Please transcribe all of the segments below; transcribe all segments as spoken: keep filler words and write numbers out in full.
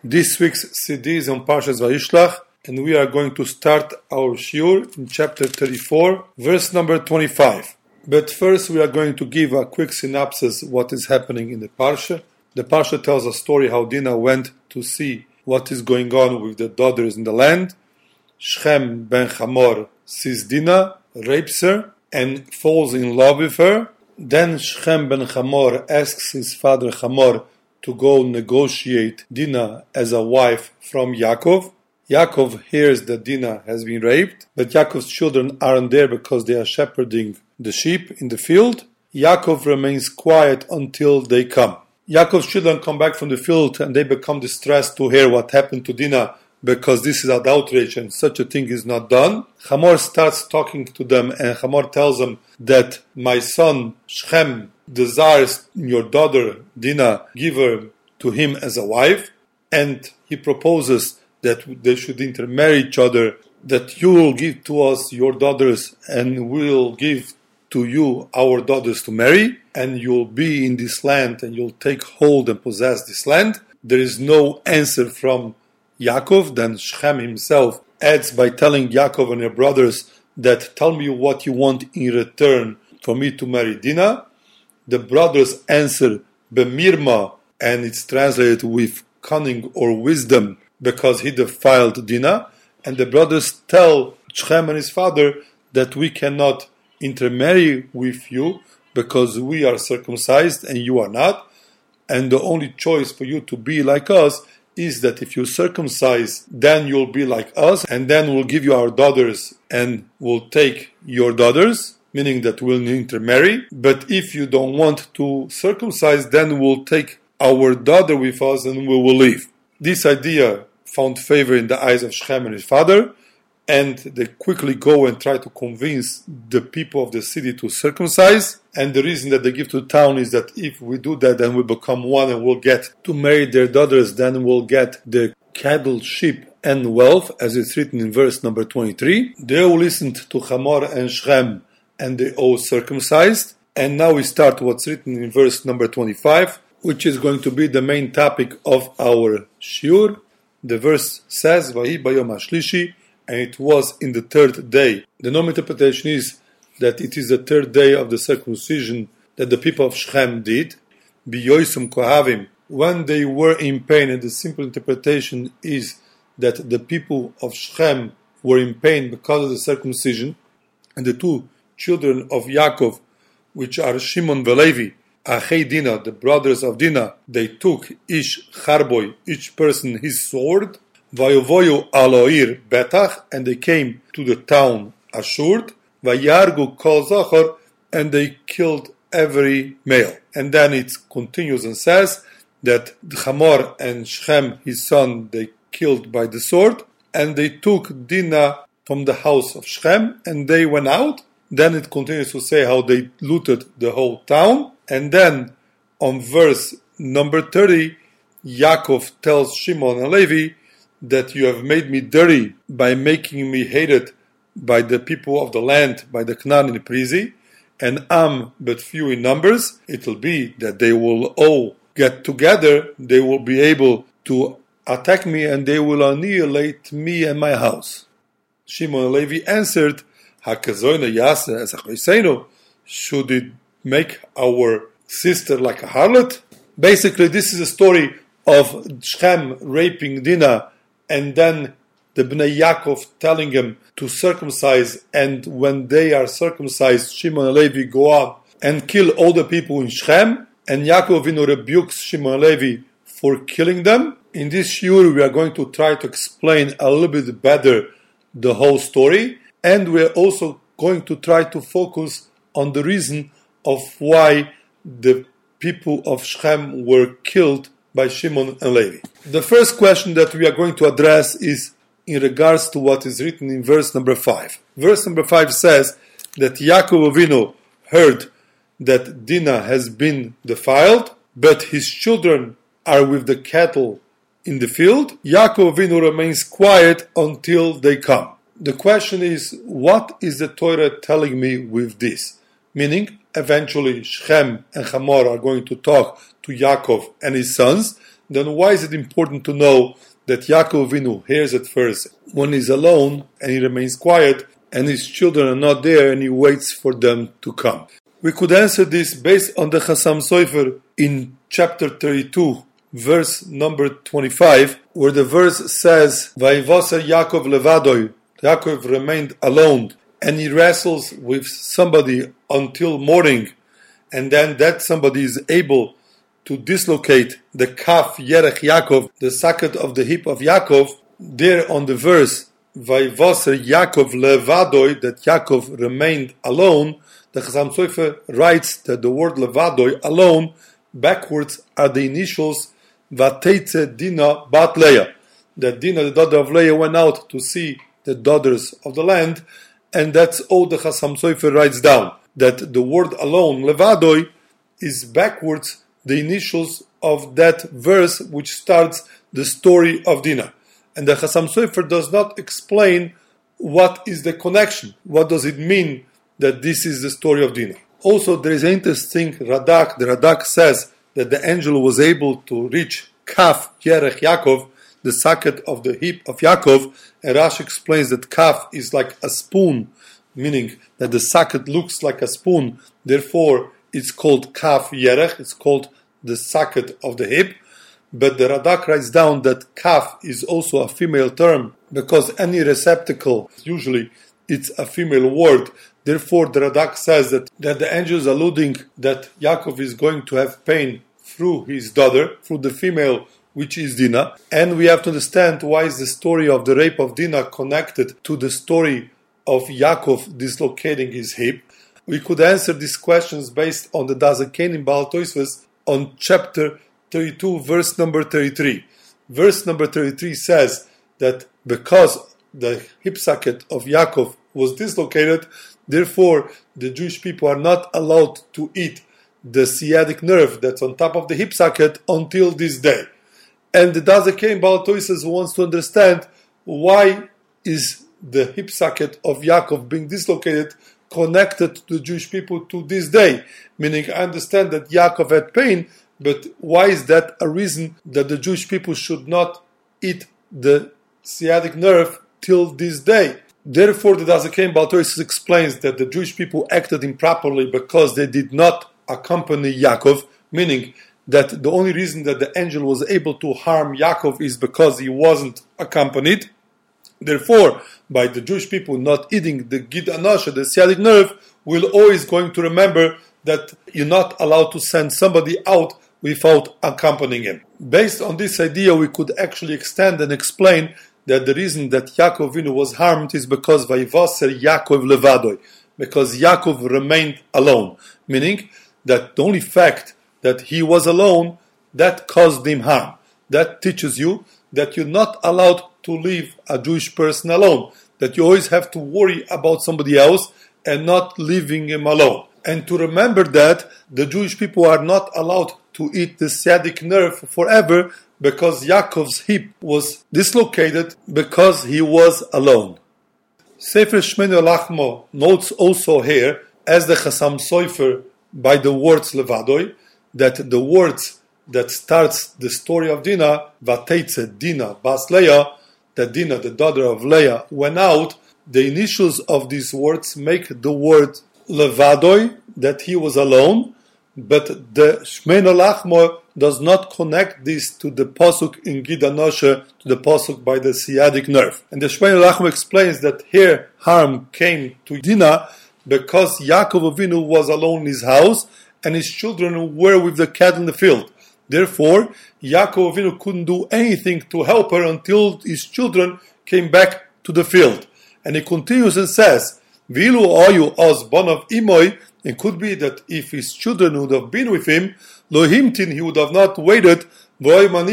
This week's C D is on Parshas Vayishlach, and we are going to start our shiur in chapter thirty-four, verse number twenty-five. But first we are going to give a quick synopsis of what is happening in the Parsha. The Parsha tells a story how Dinah went to see what is going on with the daughters in the land. Shechem ben Hamor sees Dinah, rapes her, and falls in love with her. Then Shechem ben Hamor asks his father Hamor to go negotiate Dinah as a wife from Yaakov. Yaakov hears that Dinah has been raped, but Yaakov's children aren't there because they are shepherding the sheep in the field. Yaakov remains quiet until they come. Yaakov's children come back from the field and they become distressed to hear what happened to Dinah because this is an outrage and such a thing is not done. Hamor starts talking to them and Hamor tells them that my son Shechem desires your daughter Dinah, give her to him as a wife, and he proposes that they should intermarry each other, that you will give to us your daughters and we will give to you our daughters to marry, and you'll be in this land and you'll take hold and possess this land. There is no answer from Yaakov. Then Shechem himself adds by telling Yaakov and your brothers that tell me what you want in return for me to marry Dinah. The brothers answer Bemirma, and it's translated with cunning or wisdom, because he defiled Dinah. And the brothers tell Shechem and his father that we cannot intermarry with you because we are circumcised and you are not. And the only choice for you to be like us is that if you circumcise, then you'll be like us, and then we'll give you our daughters and we'll take your daughters, meaning that we'll intermarry. But if you don't want to circumcise, then we'll take our daughter with us and we will leave. This idea found favor in the eyes of Shechem and his father, and they quickly go and try to convince the people of the city to circumcise. And the reason that they give to the town is that if we do that, then we become one and we'll get to marry their daughters, then we'll get the cattle, sheep, and wealth, as it's written in verse number twenty-three. They all listened to Hamor and Shechem, and they all circumcised. And now we start what's written in verse number twenty-five, which is going to be the main topic of our shiur. The verse says, Vahi bayom hashlishi, and it was in the third day. The normal interpretation is that it is the third day of the circumcision that the people of Shechem did. Biyoisum kohavim, when they were in pain, and the simple interpretation is that the people of Shechem were in pain because of the circumcision, and the two children of Yaakov, which are Shimon and Levi, Achei Dinah, the brothers of Dinah, they took ish charboy, each person his sword, Vayovoyu aloir betach, and they came to the town Ashur, Vayargu kol zachor, and they killed every male. And then it continues and says that Hamor and Shechem, his son, they killed by the sword, and they took Dinah from the house of Shechem, and they went out. Then it continues to say how they looted the whole town. And then on verse number thirty, Yaakov tells Shimon and Levi that you have made me dirty by making me hated by the people of the land, by the Canaan and the Perizi, and am but few in numbers. It will be that they will all get together, they will be able to attack me, and they will annihilate me and my house. Shimon and Levi answered, Hakazoyna yasa as a should it make our sister like a harlot? Basically, this is a story of Shechem raping Dinah, and then the Bnei Yaakov telling him to circumcise, and when they are circumcised, Shimon and Levi go out and kill all the people in Shechem, and Yaakov Avinu rebukes Shimon and Levi for killing them. In this shiur, we are going to try to explain a little bit better the whole story, and we are also going to try to focus on the reason of why the people of Shechem were killed by Shimon and Levi. The first question that we are going to address is in regards to what is written in verse number five. Verse number five says that Yaakov Avinu heard that Dinah has been defiled, but his children are with the cattle in the field. Yaakov Avinu remains quiet until they come. The question is, what is the Torah telling me with this? Meaning, eventually Shechem and Hamor are going to talk to Yaakov and his sons. then why is it important to know that Yaakov Avinu hears it first when he's alone and he remains quiet and his children are not there and he waits for them to come? We could answer this based on the Chassam Sofer in chapter thirty-two, verse number twenty-five, where the verse says, Vayivoser Yaakov levadoi, Yaakov remained alone, and he wrestles with somebody until morning, and then that somebody is able to dislocate the kaf yerech Yaakov, the socket of the hip of Yaakov. There on the verse, Vayivoser Yaakov levadoi, that Yaakov remained alone, the Chassam Sofer writes that the word levadoi, alone, backwards are the initials Vateitze Dina bat Leah. That Dina, the daughter of Leah, went out to see the daughters of the land, and that's all the Chassam Sofer writes down. That the word alone, levadoi, is backwards the initials of that verse which starts the story of Dina. And the Chassam Sofer does not explain what is the connection. What does it mean that this is the story of Dina? Also, there is an interesting Radak. The Radak says that the angel was able to reach Kaf Yerech Yaakov, the socket of the hip of Yaakov, and Rashi explains that Kaf is like a spoon, meaning that the socket looks like a spoon, therefore it's called Kaf Yerech, it's called the socket of the hip. But the Radak writes down that Kaf is also a female term, because any receptacle, usually it's a female word. Therefore, the Radak says that, that the angel is alluding that Yaakov is going to have pain through his daughter, through the female, which is Dina. And we have to understand why is the story of the rape of Dina connected to the story of Yaakov dislocating his hip. We could answer these questions based on the Dazaken in Baal Tosfos on chapter thirty-two, verse number thirty-three. Verse number thirty-three says that because the hip socket of Yaakov was dislocated, therefore the Jewish people are not allowed to eat the sciatic nerve that's on top of the hip socket until this day. And the Dazaken Baal Tosfos wants to understand why is the hip socket of Yaakov being dislocated connected to the Jewish people to this day. Meaning, I understand that Yaakov had pain, but why is that a reason that the Jewish people should not eat the sciatic nerve till this day? Therefore, the Dazaken Baal Tosfos explains that the Jewish people acted improperly because they did not accompany Yaakov, meaning that the only reason that the angel was able to harm Yaakov is because he wasn't accompanied. Therefore, by the Jewish people not eating the Gid Anasha, the sciatic nerve, we're always going to remember that you're not allowed to send somebody out without accompanying him. Based on this idea, we could actually extend and explain that the reason that Yaakov Avinu was harmed is because Vayivoser Yaakov levadoi, because Yaakov remained alone, meaning that the only fact that he was alone, that caused him harm. That teaches you that you're not allowed to leave a Jewish person alone, that you always have to worry about somebody else and not leaving him alone. And to remember that the Jewish people are not allowed to eat the sciatic nerve forever because Yaakov's hip was dislocated because he was alone. Sefer Shmini Lachmo notes also here, as the Chassam Sofer, by the words levadoi, that the words that starts the story of Dina, Vateitze Dina bas Leah, that Dina, the daughter of Leah, went out, the initials of these words make the word levadoi, that he was alone, but the Shmini Lachmo does not connect this to the pasuk in Gid Anasha, to the pasuk by the sciatic nerve. And the Shmini Lachmo explains that here harm came to Dina because Yaakov Avinu was alone in his house and his children were with the cattle in the field. Therefore, Yaakov Avinu couldn't do anything to help her until his children came back to the field. And he continues and says, Vilu ayu as ban of imoy. It could be that if his children would have been with him, lo himtin, he would have not waited, and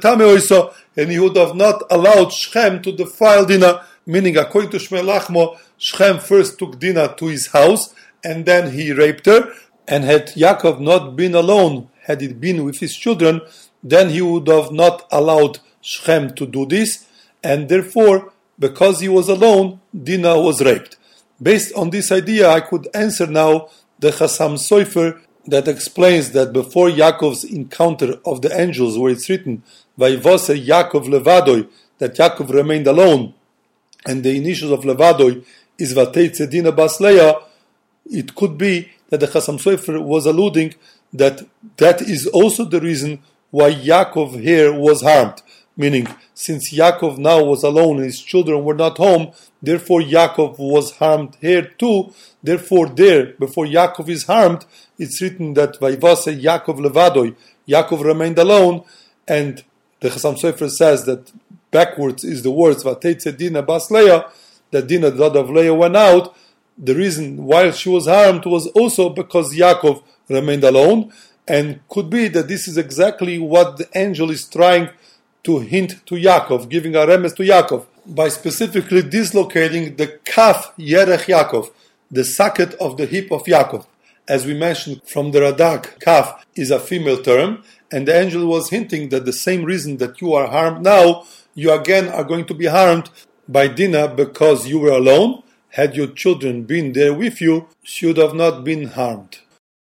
he would have not allowed Shechem to defile Dina. Meaning, according to Shmini Lachmo, Shechem first took Dina to his house, and then he raped her. And had Yaakov not been alone, had it been with his children, then he would have not allowed Shechem to do this, and therefore, because he was alone, Dina was raped. Based on this idea, I could answer now the Chassam Sofer that explains that before Yaakov's encounter of the angels, where it's written, Vayvose Yaakov Levadoi, that Yaakov remained alone, and the initials of Levadoi is Vateitze Dina Bas Leah, it could be that the Chasam Sofer was alluding that that is also the reason why Yaakov here was harmed. Meaning, since Yaakov now was alone and his children were not home, therefore Yaakov was harmed here too. Therefore there, before Yaakov is harmed, it's written that Vayvase Yaakov Levadoi, Yaakov remained alone, and the Chasam Sofer says that backwards is the words Vateitze Dina Bas Leah, that Dina, the daughter of Leah, went out. The reason why she was harmed was also because Yaakov remained alone, and could be that this is exactly what the angel is trying to hint to Yaakov, giving a remes to Yaakov, by specifically dislocating the kaf yerech Yaakov, the socket of the hip of Yaakov. As we mentioned from the Radak, kaf is a female term, and the angel was hinting that the same reason that you are harmed now, you again are going to be harmed by Dinah because you were alone. Had your children been there with you, she would have not been harmed.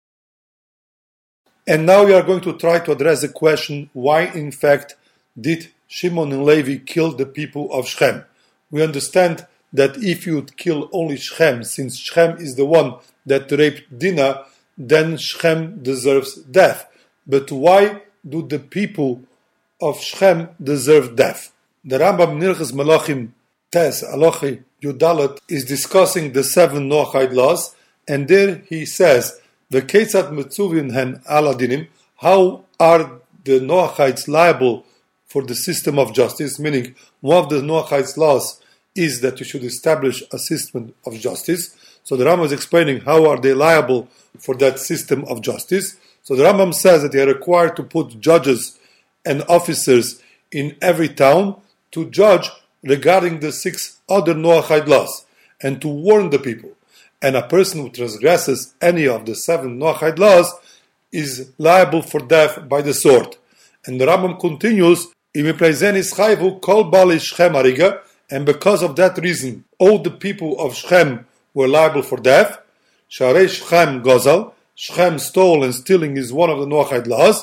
And now we are going to try to address the question, why in fact did Shimon and Levi kill the people of Shechem? We understand that if you would kill only Shechem, since Shechem is the one that raped Dinah, then Shechem deserves death. But why do the people of Shechem deserve death? The Rambam Nilchos Melachim Tes Alochi Yudalet is discussing the seven Noachide laws, and there he says, "V'ketzat metzuvin hen aladinim." How are the Noachides liable for the system of justice? Meaning, one of the Noachides laws is that you should establish a system of justice. So the Rambam is explaining how are they liable for that system of justice. So the Rambam says that they are required to put judges and officers in every town to judge regarding the six other Noachide laws and to warn the people. And a person who transgresses any of the seven Noachide laws is liable for death by the sword. And the Rambam continues, and because of that reason, all the people of Shechem were liable for death. Sharei Shechem Gozal, Shechem stole, and stealing is one of the Noachide laws.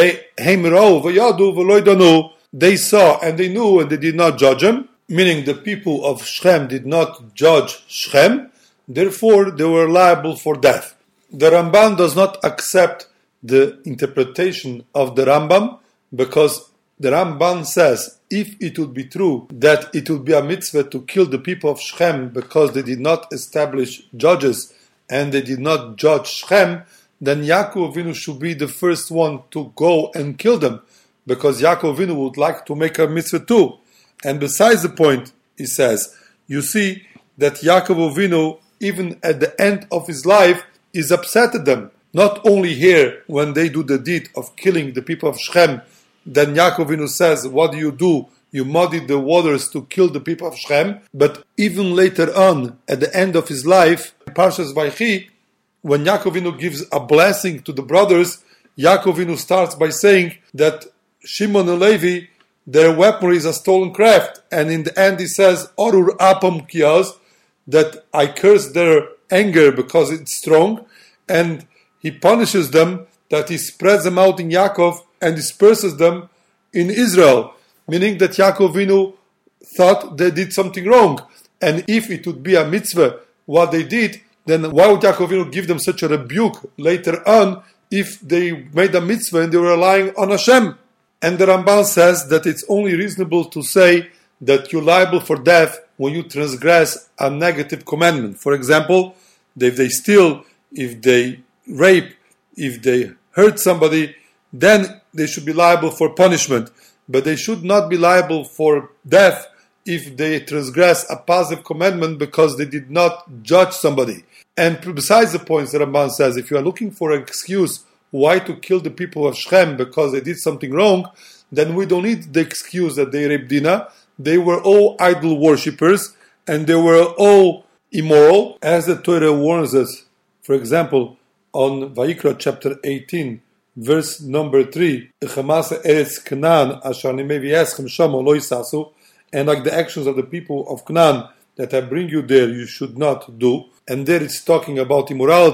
They saw and they knew and they did not judge him, meaning the people of Shechem did not judge Shechem, therefore they were liable for death. The Ramban does not accept the interpretation of the Rambam, because the Ramban says if it would be true that it would be a mitzvah to kill the people of Shechem because they did not establish judges and they did not judge Shechem, then Yaakov Avinu should be the first one to go and kill them, because Yaakov Avinu would like to make a mitzvah too. And besides the point, he says, you see that Yaakov Avinu, even at the end of his life, is upset at them. Not only here, when they do the deed of killing the people of Shechem, then Yaakov Avinu says, what do you do? You muddied the waters to kill the people of Shechem. But even later on, at the end of his life, Parshas Vaychi, when Yaakov Avinu gives a blessing to the brothers, Yaakov Avinu starts by saying that Shimon and Levi, their weaponry is a stolen craft. And in the end he says, Orur apam kiyaz, that I curse their anger because it's strong. And he punishes them, that he spreads them out in Yaakov and disperses them in Israel. Meaning that Yaakov Avinu thought they did something wrong. And if it would be a mitzvah, what they did, then why would Yaakov Avinu give them such a rebuke later on if they made a mitzvah and they were relying on Hashem? And the Ramban says that it's only reasonable to say that you're liable for death when you transgress a negative commandment. For example, if they steal, if they rape, if they hurt somebody, then they should be liable for punishment. But they should not be liable for death if they transgress a positive commandment because they did not judge somebody. And besides the points that Ramban says, if you are looking for an excuse why to kill the people of Shechem because they did something wrong, then we don't need the excuse that they raped Dinah. They were all idol worshippers and they were all immoral, as the Torah warns us. For example, on Vayikra chapter eighteen, verse number three, and like the actions of the people of Canaan that I bring you there, you should not do. And there it's talking about immorality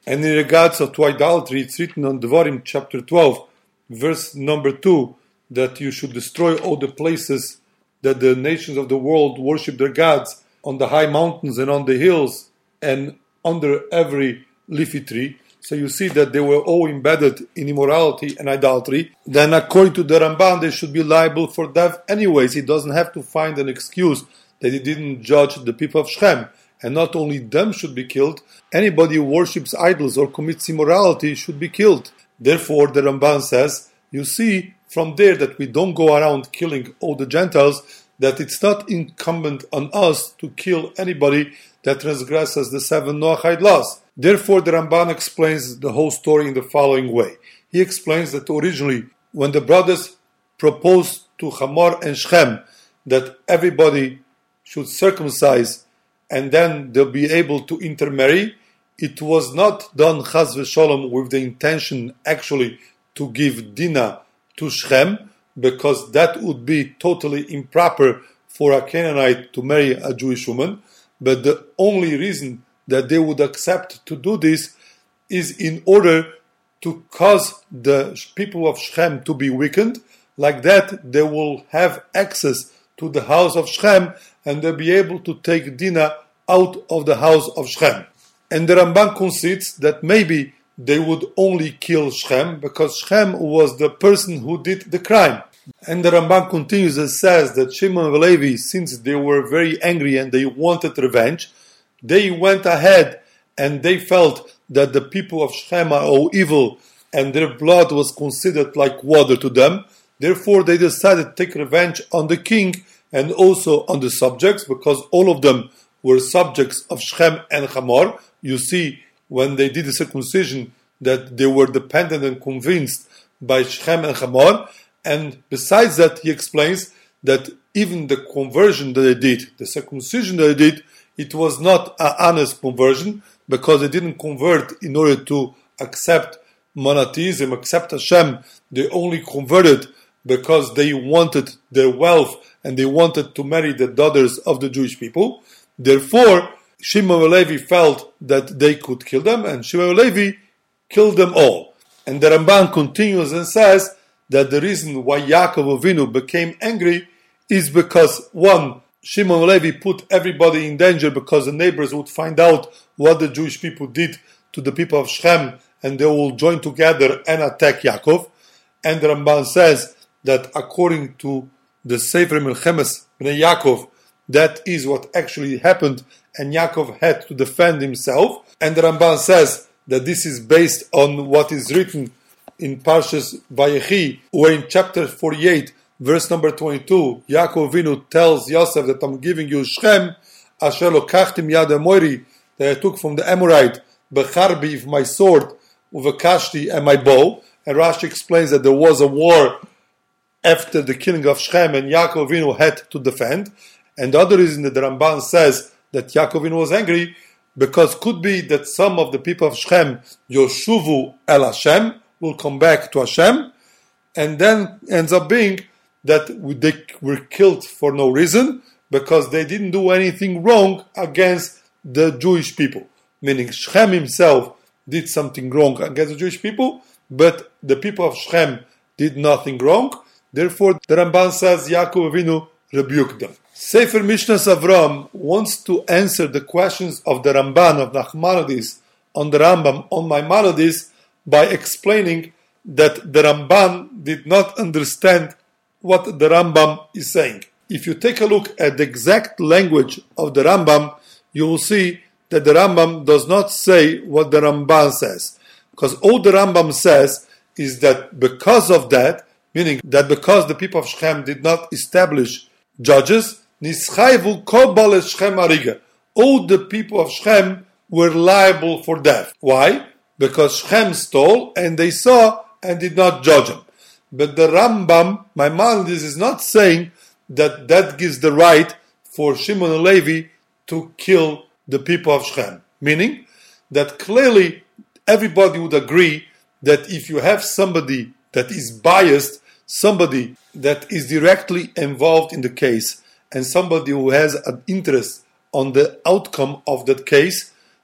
And in regards to idolatry, it's written on Devarim chapter twelve, verse number two, that you should destroy all the places that the nations of the world worship their gods, on the high mountains and on the hills and under every leafy tree. So you see that they were all embedded in immorality and idolatry. Then according to the Ramban, they should be liable for death anyways. He doesn't have to find an excuse that he didn't judge the people of Shechem. And not only them should be killed, anybody who worships idols or commits immorality should be killed. Therefore, the Ramban says, you see from there that we don't go around killing all the Gentiles, that it's not incumbent on us to kill anybody that transgresses the seven Noahide laws. Therefore, the Ramban explains the whole story in the following way. He explains that originally, when the brothers proposed to Hamor and Shechem that everybody should circumcise and then they'll be able to intermarry, it was not done chas v'sholom with the intention actually to give Dinah to Shechem, because that would be totally improper for a Canaanite to marry a Jewish woman. But the only reason that they would accept to do this is in order to cause the people of Shechem to be weakened. Like that, they will have access to the house of Shechem and they'll be able to take Dinah out of the house of Shechem. And the Ramban concedes that maybe they would only kill Shechem because Shechem was the person who did the crime. And the Ramban continues and says that Shimon and Levi, since they were very angry and they wanted revenge, they went ahead and they felt that the people of Shechem are all evil and their blood was considered like water to them. Therefore, they decided to take revenge on the king and also on the subjects, because all of them were subjects of Shechem and Hamor. You see, when they did the circumcision, that they were dependent and convinced by Shechem and Hamor. And besides that, he explains that even the conversion that they did, the circumcision that they did, it was not an honest conversion, because they didn't convert in order to accept monotheism, accept Hashem. They only converted because they wanted their wealth and they wanted to marry the daughters of the Jewish people. Therefore, Shimon and Levi felt that they could kill them, and Shimon and Levi killed them all. And the Ramban continues and says that the reason why Yaakov Avinu became angry is because, one, Shimon and Levi put everybody in danger because the neighbors would find out what the Jewish people did to the people of Shechem and they will join together and attack Yaakov. And the Ramban says that according to the Sefer Milchemes Bnei Yaakov, that is what actually happened, and Yaakov had to defend himself. And the Ramban says that this is based on what is written in Parshas Vayechi, where in chapter forty-eight, verse number twenty-two, Yaakov Avinu tells Yosef that I'm giving you Shechem, asher lokachtim yad Amori, that I took from the Amorite, becharbi of my sword, uvekashti and my bow. And Rashi explains that there was a war after the killing of Shechem, and Yaakov Avinu had to defend. And the other reason that the Ramban says that Yaakov Avinu was angry, because could be that some of the people of Shechem, Yoshuvu el Hashem, will come back to Hashem, and then ends up being that they were killed for no reason, because they didn't do anything wrong against the Jewish people. Meaning Shechem himself did something wrong against the Jewish people, but the people of Shechem did nothing wrong. Therefore, the Ramban says Yaakov Avinu rebuked them. Sefer Mishnas Avram wants to answer the questions of the Ramban of Nachmanides on the Rambam on Maimonides by explaining that the Ramban did not understand what the Rambam is saying. If you take a look at the exact language of the Rambam, you will see that the Rambam does not say what the Ramban says. Because all the Rambam says is that because of that, meaning that because the people of Shechem did not establish judges, Nischayvu kol baalei Shechem hariga, all the people of Shechem were liable for death. Why? Because Shechem stole and they saw and did not judge him. But the Rambam, Maimonides, is not saying that that gives the right for Shimon and Levi to kill the people of Shechem. Meaning that clearly everybody would agree that if you have somebody that is biased, somebody that is directly involved in the case, and somebody who has an interest on the outcome of that case,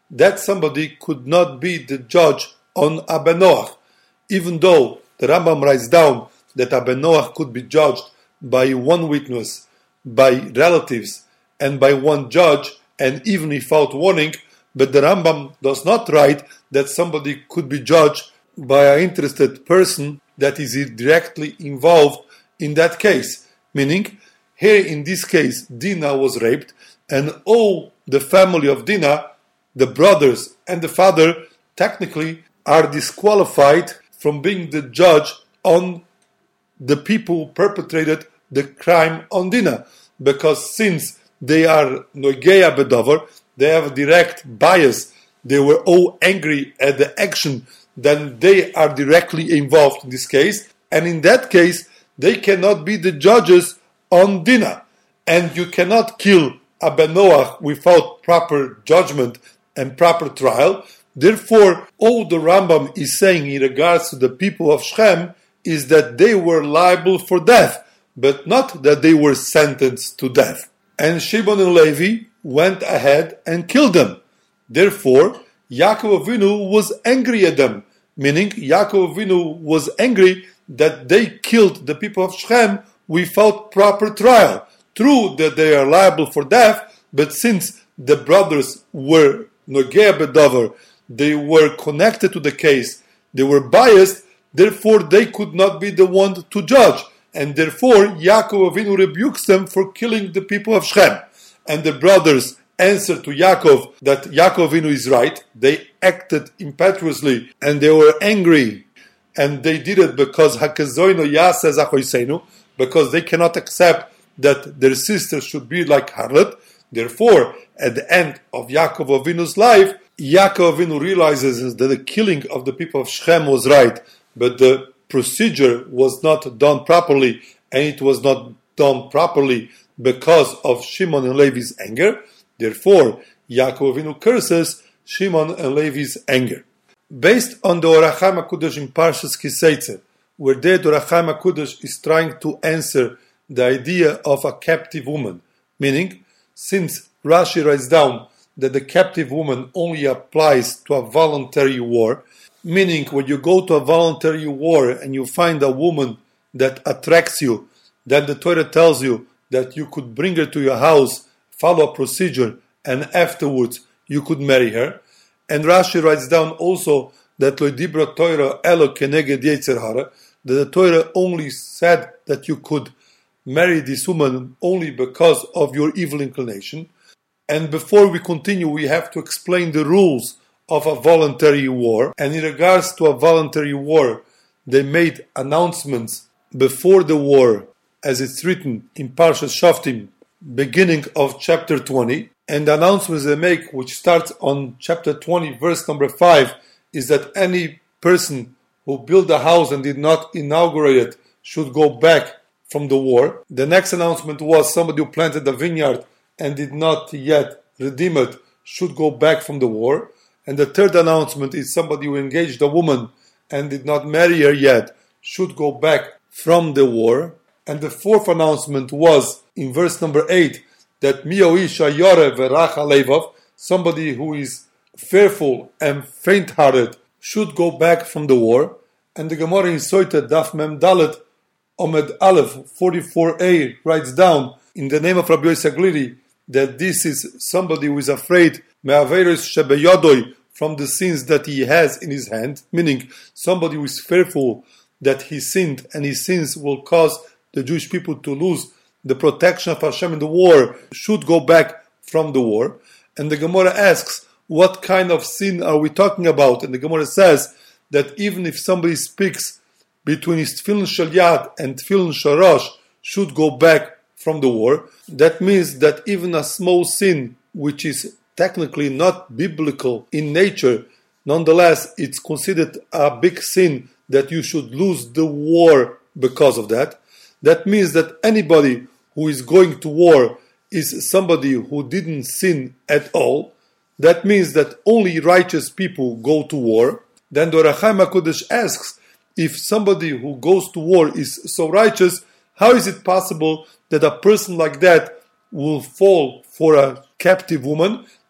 that somebody could not be the judge on Abenoach, even though the Rambam writes down that Abenoach could be judged by one witness, by relatives, and by one judge, and even without warning, but the Rambam does not write that somebody could be judged by an interested person that is directly involved in that case. Meaning, here in this case, Dinah was raped, and all the family of Dinah, the brothers and the father, technically are disqualified from being the judge on the people who perpetrated the crime on Dinah, because since they are Nogeya Bedover, they have a direct bias, they were all angry at the action, then they are directly involved in this case, and in that case, they cannot be the judges on Dinah, and you cannot kill Abenoach without proper judgment and proper trial. Therefore, all the Rambam is saying in regards to the people of Shechem is that they were liable for death, but not that they were sentenced to death. And Shimon and Levi went ahead and killed them. Therefore, Yaakov Avinu was angry at them, meaning Yaakov Avinu was angry that they killed the people of Shechem without proper trial. True that they are liable for death, but since the brothers were Nogea Bedover, they were connected to the case, they were biased, therefore they could not be the one to judge. And therefore Yaakov Avinu rebukes them for killing the people of Shechem. And the brothers answered to Yaakov that Yaakov Avinu is right. They acted impetuously and they were angry. And they did it because Hakezoino Yaseh Zachoiseinu, because they cannot accept that their sister should be like harlot. Therefore, at the end of Yaakov Avinu's life, Yaakov Avinu realizes that the killing of the people of Shechem was right, but the procedure was not done properly, and it was not done properly because of Shimon and Levi's anger. Therefore, Yaakov Avinu curses Shimon and Levi's anger. Based on the Or HaChaim HaKudosh in Parshas Kiseitzer, where there the Or HaChaim HaKudosh is trying to answer the idea of a captive woman, meaning, since Rashi writes down that the captive woman only applies to a voluntary war, meaning when you go to a voluntary war and you find a woman that attracts you, then the Torah tells you that you could bring her to your house, follow a procedure, and afterwards you could marry her. And Rashi writes down also that Lo Dibra Torah Elo Keneged Yetzer Hara, that the Torah only said that you could marry this woman only because of your evil inclination. And before we continue, we have to explain the rules of a voluntary war. And in regards to a voluntary war, they made announcements before the war, as it's written in Parshas Shoftim, beginning of chapter twenty. And the announcements they make, which starts on chapter twenty, verse number five, is that any person who built a house and did not inaugurate it should go back from the war. The next announcement was somebody who planted a vineyard and did not yet redeem it should go back from the war. And the third announcement is somebody who engaged a woman and did not marry her yet should go back from the war. And the fourth announcement was in verse number eight, that Mioisha Yore Veracha Levav, somebody who is fearful and faint-hearted, should go back from the war. And the Gemara in Soita Daf Mem Dalet Omed Aleph forty-four a writes down in the name of Rabbi Yosef Glili that this is somebody who is afraid me'averos shebeyodoi, from the sins that he has in his hand, meaning somebody who is fearful that he sinned and his sins will cause the Jewish people to lose the protection of Hashem in the war, should go back from the war. And the Gemara asks, what kind of sin are we talking about? And the Gemara says that even if somebody speaks between his Tefillin Shel Yad and Tefillin Shel Rosh, should go back from the war. That means that even a small sin, which is technically not biblical in nature, nonetheless, it's considered a big sin that you should lose the war because of that. That means that anybody who is going to war is somebody who didn't sin at all. That means that only righteous people go to war. Then the Or HaChaim HaKodesh asks, if somebody who goes to war is so righteous, how is it possible that a person like that will fall for a captive woman?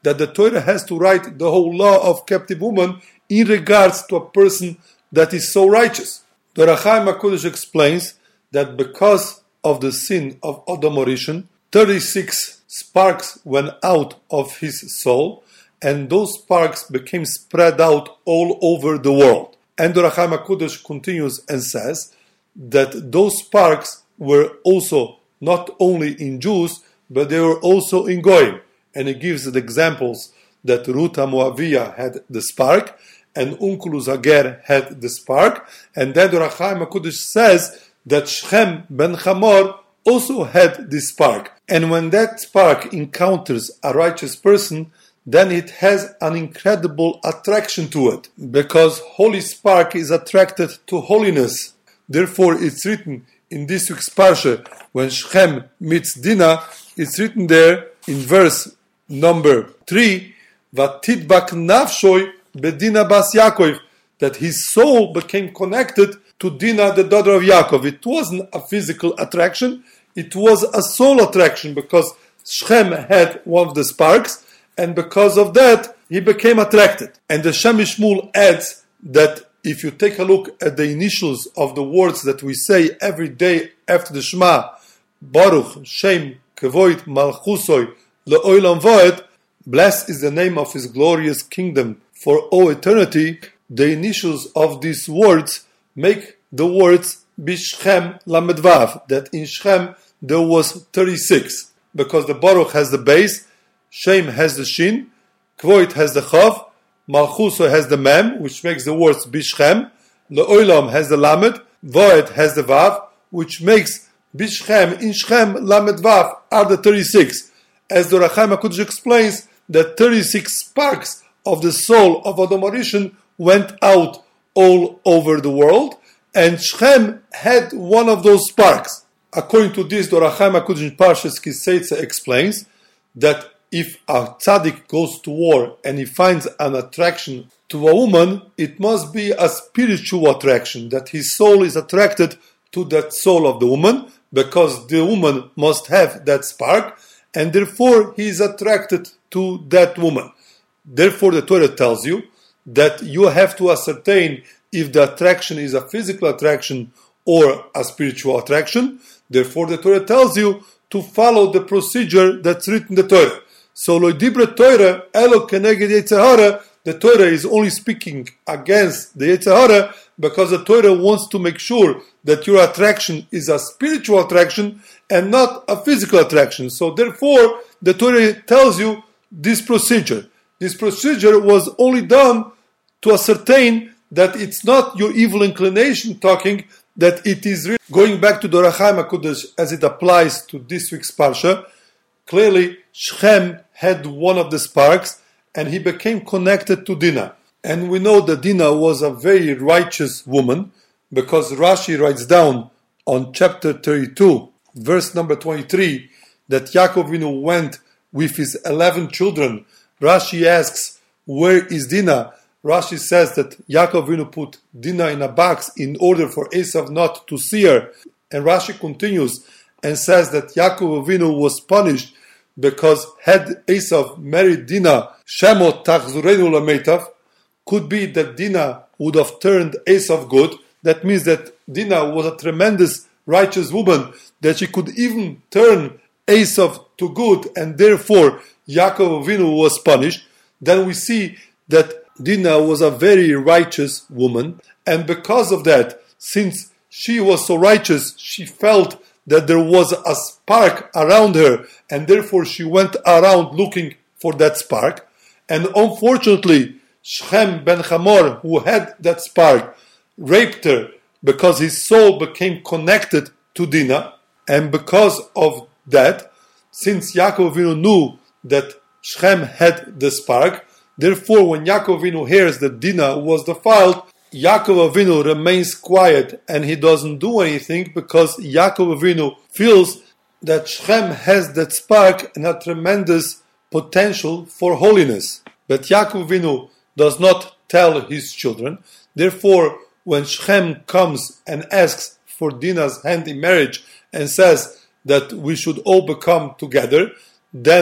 that the Torah has to write the whole law of captive woman in regards to a person that is so righteous. The Ohr HaChaim HaKodesh explains that because of the sin of Adam HaRishon, thirty-six sparks went out of his soul, and those sparks became spread out all over the world. And the Ohr HaChaim HaKodesh continues and says that those sparks were also not only in Jews, but they were also in Goyim. And he gives the examples that Ruth HaMoaviyah had the spark, and Onkelos Hager had the spark, and then the Ohr HaChaim HaKodesh says that Shechem ben Hamor also had this spark. And when that spark encounters a righteous person, then it has an incredible attraction to it, because holy spark is attracted to holiness. Therefore, it's written in this week's parsha, when Shechem meets Dinah, it's written there in verse number three, Vatidbak nafshoi bedina bas Yaakov, that his soul became connected to Dinah, the daughter of Yaakov. It wasn't a physical attraction, it was a soul attraction, because Shechem had one of the sparks, and because of that, he became attracted. And the Shem MiShmuel adds that if you take a look at the initials of the words that we say every day after the Shema, Baruch, Shem, Kavod, Malchusoi, Le'olam Voed, blessed is the name of his glorious kingdom for all eternity, the initials of these words make the words Bishchem Lamed Vav, that in Shechem there was thirty-six, because the Baruch has the base, Shem has the Shin, Kvoit has the Chav, Malchuso has the Mem, which makes the words Bishchem, Le'olam has the Lamed, Voed has the Vav, which makes Bishchem, in Shechem, Lamed Vav are the thirty-six. As the Ohr HaChaim HaKodesh explains, that thirty-six sparks of the soul of Adam HaRishon went out all over the world, and Shechem had one of those sparks. According to this, the Ohr HaChaim HaKodesh in Parshas Ki Seitzah explains that if a tzaddik goes to war and he finds an attraction to a woman, it must be a spiritual attraction, that his soul is attracted to that soul of the woman, because the woman must have that spark, and therefore he is attracted to that woman. Therefore the Torah tells you that you have to ascertain if the attraction is a physical attraction or a spiritual attraction. Therefore the Torah tells you to follow the procedure that's written in the Torah. So lo dibre Torah, elo keneged Yetzer Hara, the Torah is only speaking against the Yetzer Hara because the Torah wants to make sure that your attraction is a spiritual attraction and not a physical attraction. So therefore, the Torah tells you this procedure. This procedure was only done to ascertain that it's not your evil inclination talking, that it is real. Going back to the Ohr HaChaim HaKodesh as it applies to this week's Parsha, clearly Shechem had one of the sparks and he became connected to Dinah. And we know that Dinah was a very righteous woman, because Rashi writes down on chapter thirty-two, verse number twenty-three, that Yaakov Avinu went with his eleven children. Rashi asks, where is Dinah? Rashi says that Yaakov Avinu put Dinah in a box in order for Esav not to see her. And Rashi continues and says that Yaakov Avinu was punished because had Esav married Dinah, Shemot Tachzurenu Lameitav, could be that Dinah would have turned Esav good. That means that Dinah was a tremendous righteous woman, that she could even turn Esav to good, and therefore Yaakov Avinu was punished. Then we see that Dinah was a very righteous woman, and because of that, since she was so righteous, she felt that there was a spark around her, and therefore she went around looking for that spark. And unfortunately, Shechem ben Hamor, who had that spark, raped her because his soul became connected to Dinah. And because of that, since Yaakov Avinu knew that Shechem had the spark, therefore when Yaakov Avinu hears that Dinah was defiled, Yaakov Avinu remains quiet and he doesn't do anything, because Yaakov Avinu feels that Shechem has that spark and a tremendous potential for holiness. But Yaakov Avinu does not tell his children. Therefore, when Shechem comes and asks for Dinah's hand in marriage and says that we should all become together, then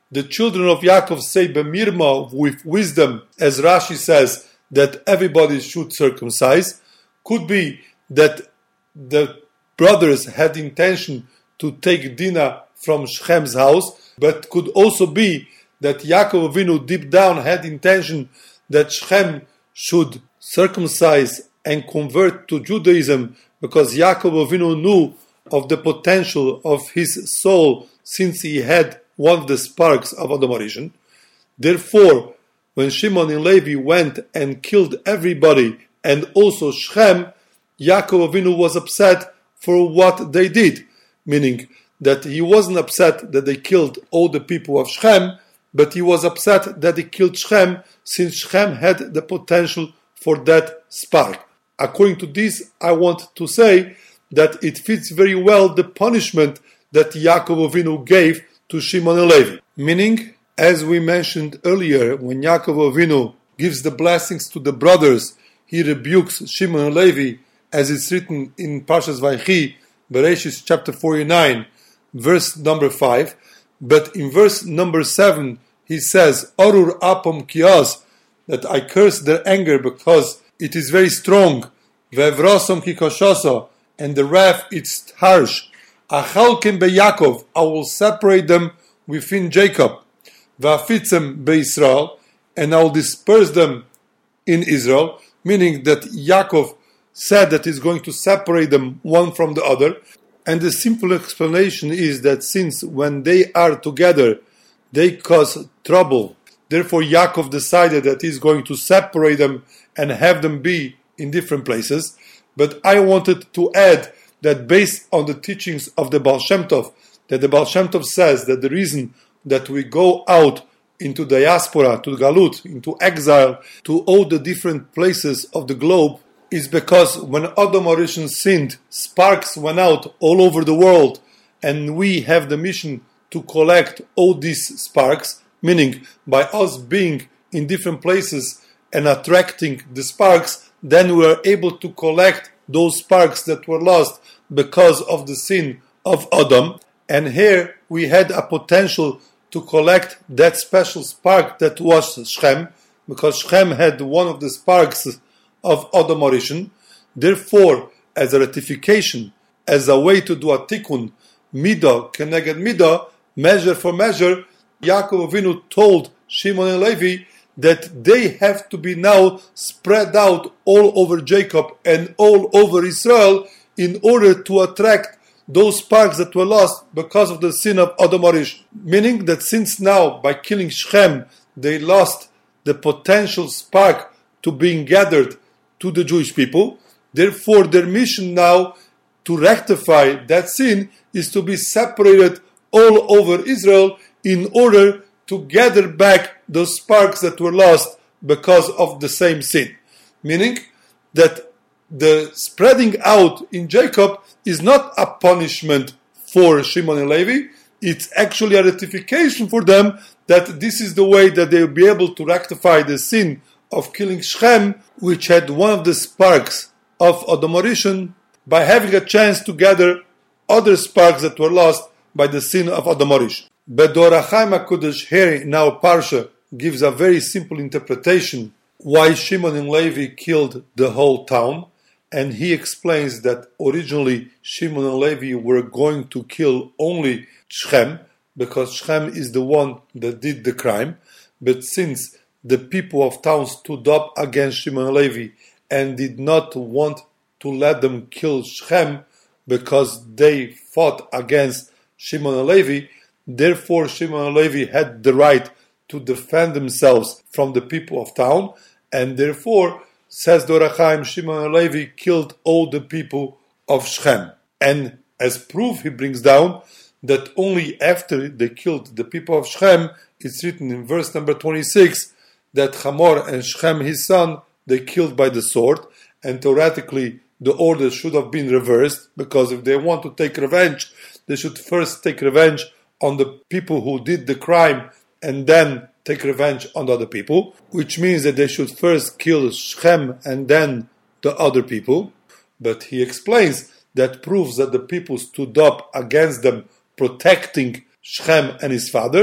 the children of Yaakov say Bemirma with wisdom, as Rashi says, that everybody should circumcise. Could be that the brothers had intention to take Dinah from Shechem's house, but could also be that Yaakov Avinu deep down had intention that Shechem should circumcise and convert to Judaism, because Yaakov Avinu knew of the potential of his soul since he had one of the sparks of Adam Rishon. Therefore, when Shimon and Levi went and killed everybody and also Shechem, Yaakov Avinu was upset for what they did, meaning that he wasn't upset that they killed all the people of Shechem, but he was upset that they killed Shechem since Shechem had the potential for that spark. According to this, I want to say that it fits very well the punishment that Yaakov Avinu gave to Shimon and Levi. Meaning, as we mentioned earlier, when Yaakov Avinu gives the blessings to the brothers, he rebukes Shimon and Levi, as it's written in Parshas Vaychi, Bereshis chapter forty-nine, verse number five. But in verse number seven, he says, Orur apom kiaz, that I curse their anger because it is very strong. Ve'evrosom kikoshoso, and the wrath is harsh. Achalkim beYaakov, I will separate them within Jacob. Ve'afitzem beYisrael, and I will disperse them in Israel. Meaning that Yaakov said that he's going to separate them one from the other. And the simple explanation is that since when they are together, they cause trouble. Therefore, Yaakov decided that he's going to separate them and have them be in different places. But I wanted to add that based on the teachings of the Baal Shem Tov, that the Baal Shem Tov says that the reason that we go out into diaspora, to Galut, into exile, to all the different places of the globe, is because when Adam Rishon sinned, sparks went out all over the world, and we have the mission to collect all these sparks, meaning by us being in different places and attracting the sparks, then we are able to collect those sparks that were lost because of the sin of Adam. And here we had a potential to collect that special spark that was Shechem, because Shechem had one of the sparks of Adam Rishon. Therefore, as a ratification, as a way to do a tikkun, midah keneged midah, measure for measure, Yaakov Avinu told Shimon and Levi that they have to be now spread out all over Jacob and all over Israel in order to attract those sparks that were lost because of the sin of Adam Rishon. Meaning that since now, by killing Shechem, they lost the potential spark to being gathered to the Jewish people. Therefore, their mission now to rectify that sin is to be separated all over Israel in order to gather back those sparks that were lost because of the same sin. Meaning that the spreading out in Jacob is not a punishment for Shimon and Levi, it's actually a rectification for them that this is the way that they will be able to rectify the sin of killing Shechem, which had one of the sparks of Adam Rishon, by having a chance to gather other sparks that were lost by the sin of Adam Rishon. But the Or HaChaim HaKodesh here in our Parsha gives a very simple interpretation why Shimon and Levi killed the whole town, and he explains that originally Shimon and Levi were going to kill only Shechem, because Shechem is the one that did the crime, but since the people of town stood up against Shimon and Levi and did not want to let them kill Shechem because they fought against Shimon and Levi, therefore Shimon and Levi had the right to defend themselves from the people of town, and therefore, says the Or HaChaim, Shimon and Levi killed all the people of Shechem. And as proof, he brings down that only after they killed the people of Shechem, it's written in verse number twenty-six, that Hamor and Shechem, his son, they killed by the sword, and theoretically the order should have been reversed, because if they want to take revenge, they should first take revenge on the people who did the crime and then take revenge on other people, which means that they should first kill Shechem and then the other people. But he explains that proves that the people stood up against them, protecting Shechem and his father,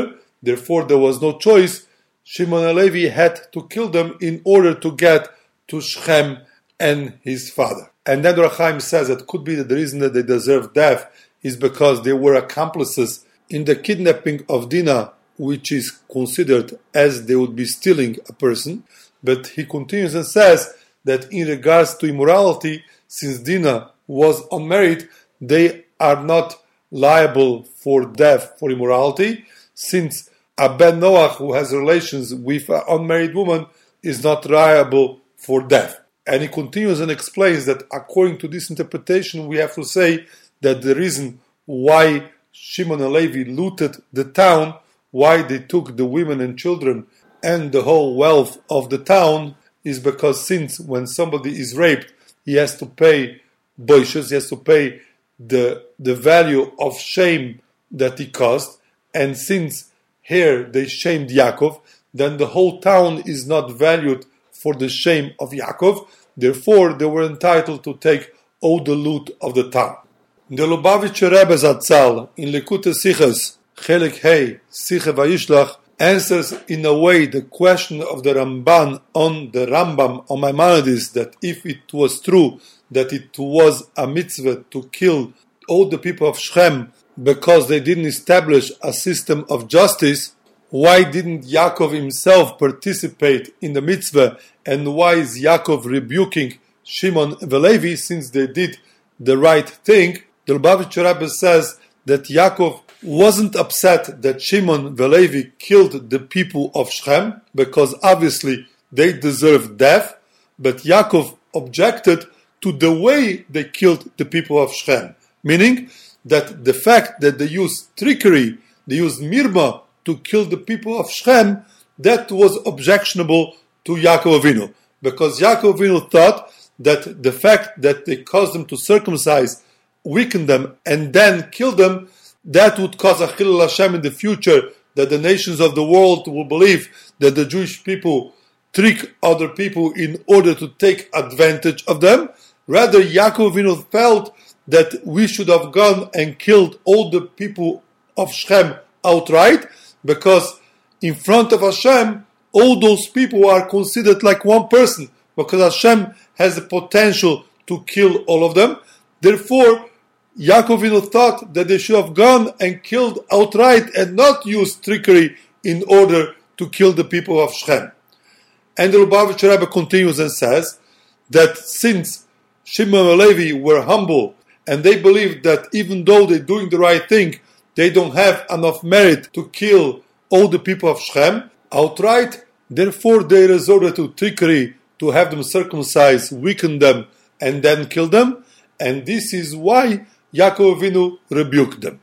therefore there was no choice. Shimon and Levi had to kill them in order to get to Shechem and his father. And then Ohr HaChaim says that could be that the reason that they deserve death is because they were accomplices in the kidnapping of Dinah, which is considered as they would be stealing a person. But he continues and says that in regards to immorality, since Dinah was unmarried, they are not liable for death for immorality, since a Ben Noach who has relations with an unmarried woman is not liable for death. And he continues and explains that according to this interpretation, we have to say that the reason why Shimon and Levi looted the town, why they took the women and children and the whole wealth of the town, is because since when somebody is raped, he has to pay boishes, he has to pay the, the value of shame that he caused, and since here they shamed Yaakov, then the whole town is not valued for the shame of Yaakov, therefore they were entitled to take all the loot of the town. The Lubavitcher Rebbe Zatzal in Likutei Sichos, Chelik Hey, Siche Vayishlach, answers in a way the question of the Ramban on the Rambam on Maimonides, that if it was true that it was a mitzvah to kill all the people of Shechem because they didn't establish a system of justice, why didn't Yaakov himself participate in the mitzvah, and why is Yaakov rebuking Shimon and Levi since they did the right thing? The Lubavitcher Rebbe says that Yaakov wasn't upset that Shimon and Levi killed the people of Shechem, because obviously they deserved death, but Yaakov objected to the way they killed the people of Shechem, meaning that the fact that they used trickery, they used mirma to kill the people of Shechem, that was objectionable to Yaakov Avinu, because Yaakov Avinu thought that the fact that they caused them to circumcise, weaken them, and then kill them, that would cause a Chilul Hashem in the future, that the nations of the world will believe that the Jewish people trick other people in order to take advantage of them. Rather, Yaakov Avinu felt that we should have gone and killed all the people of Shechem outright, because in front of Hashem, all those people are considered like one person, because Hashem has the potential to kill all of them. Therefore, Yaakov Avinu thought that they should have gone and killed outright and not used trickery in order to kill the people of Shechem. And the Lubavitcher Rebbe continues and says that since Shimon and Levi were humble and they believed that even though they're doing the right thing, they don't have enough merit to kill all the people of Shechem outright, therefore they resorted to trickery to have them circumcised, weaken them, and then kill them. And this is why Yaakov Avinu rebuked them.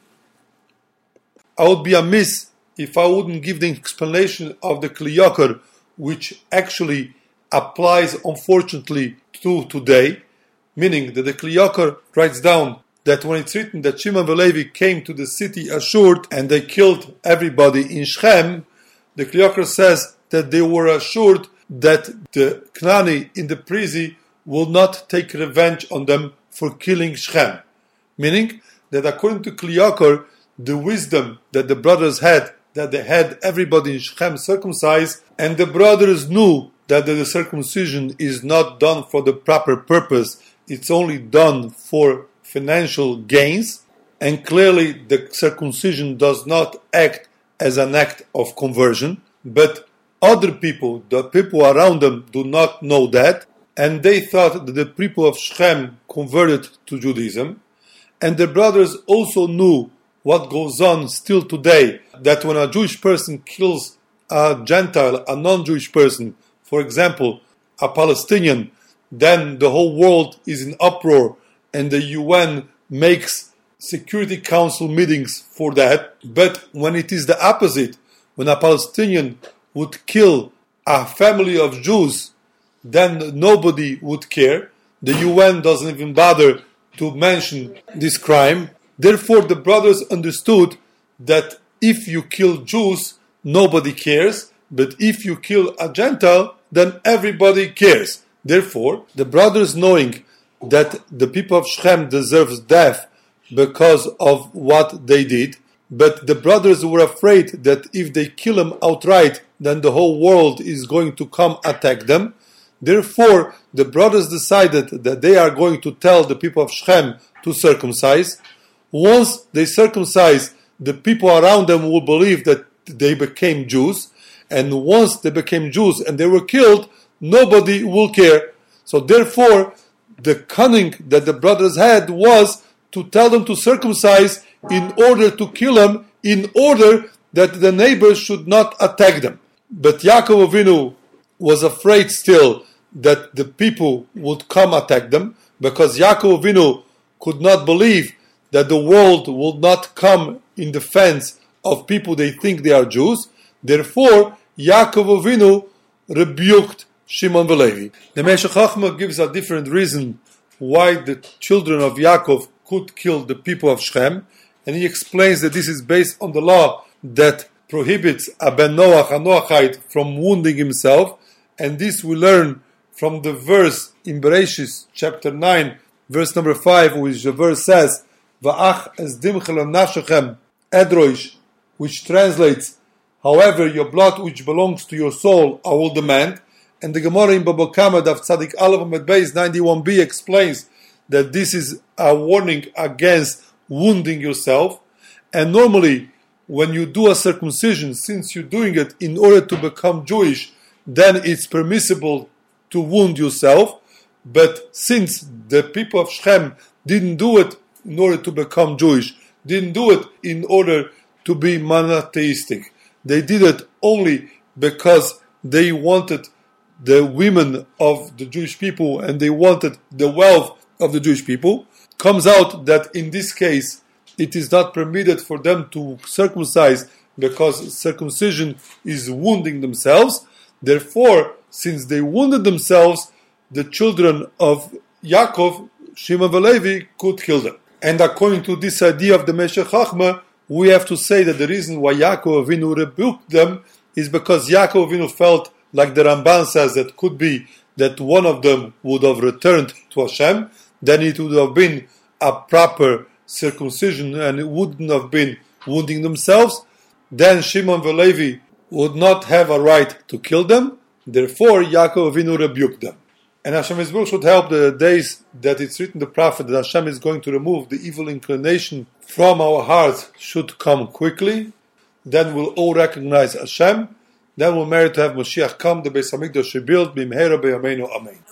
I would be amiss if I wouldn't give the explanation of the Kli Yakar, which actually applies, unfortunately, to today, meaning that the Kli Yakar writes down that when it's written that Shimon and Levi came to the city assured and they killed everybody in Shechem, the Kli Yakar says that they were assured that the Knani in the Prizi will not take revenge on them for killing Shechem. Meaning that according to Kli Yakar, the wisdom that the brothers had, that they had everybody in Shechem circumcised, and the brothers knew that the circumcision is not done for the proper purpose, it's only done for financial gains, and clearly the circumcision does not act as an act of conversion, but other people, the people around them, do not know that, and they thought that the people of Shechem converted to Judaism. And the brothers also knew what goes on still today, that when a Jewish person kills a Gentile, a non-Jewish person, for example, a Palestinian, then the whole world is in uproar and the U N makes Security Council meetings for that. But when it is the opposite, when a Palestinian would kill a family of Jews, then nobody would care. The U N doesn't even bother to mention this crime. Therefore, the brothers understood that if you kill Jews, nobody cares, but if you kill a Gentile, then everybody cares. Therefore, the brothers, knowing that the people of Shechem deserves death because of what they did, but the brothers were afraid that if they kill him outright, then the whole world is going to come attack them. Therefore, the brothers decided that they are going to tell the people of Shechem to circumcise. Once they circumcise, the people around them will believe that they became Jews. And once they became Jews and they were killed, nobody will care. So therefore, the cunning that the brothers had was to tell them to circumcise in order to kill them, in order that the neighbors should not attack them. But Yaakov Avinu was afraid still that the people would come attack them, because Yaakov Avinu could not believe that the world will not come in defense of people they think they are Jews. Therefore, Yaakov Avinu rebuked Shimon v'Levi. The Meshech Chochmah gives a different reason why the children of Yaakov could kill the people of Shechem, and he explains that this is based on the law that prohibits a ben Noach, a Noachite, from wounding himself, and this we learn from the verse in Bereshis chapter nine, verse number five, which the verse says, Va'ach esdimchem nafshechem edroish, which translates, however, your blood which belongs to your soul I will demand. And the Gemara in Baba Kama Daf Tzadik Aleph Amud Beis ninety-one b explains that this is a warning against wounding yourself. And normally, when you do a circumcision, since you're doing it in order to become Jewish, then it's permissible to wound yourself. But since the people of Shechem didn't do it in order to become Jewish, didn't do it in order to be monotheistic, they did it only because they wanted the women of the Jewish people and they wanted the wealth of the Jewish people. Comes out that in this case it is not permitted for them to circumcise because circumcision is wounding themselves. Therefore, since they wounded themselves, the children of Yaakov, Shimon v'Levi, could kill them. And according to this idea of the Meshech Chochmah, we have to say that the reason why Yaakov Avinu rebuked them is because Yaakov Avinu felt, like the Ramban says, that could be that one of them would have returned to Hashem, then it would have been a proper circumcision and it wouldn't have been wounding themselves. Then Shimon v'Levi would not have a right to kill them. Therefore, Yaakov Avinu rebuked them. And Hashem Yisrael should help the days that it's written in the prophet that Hashem is going to remove the evil inclination from our hearts should come quickly. Then we'll all recognize Hashem. Then we'll merit to have Mashiach come, the Beis Hamikdash rebuilt, b'mheira b'yameinu, amen.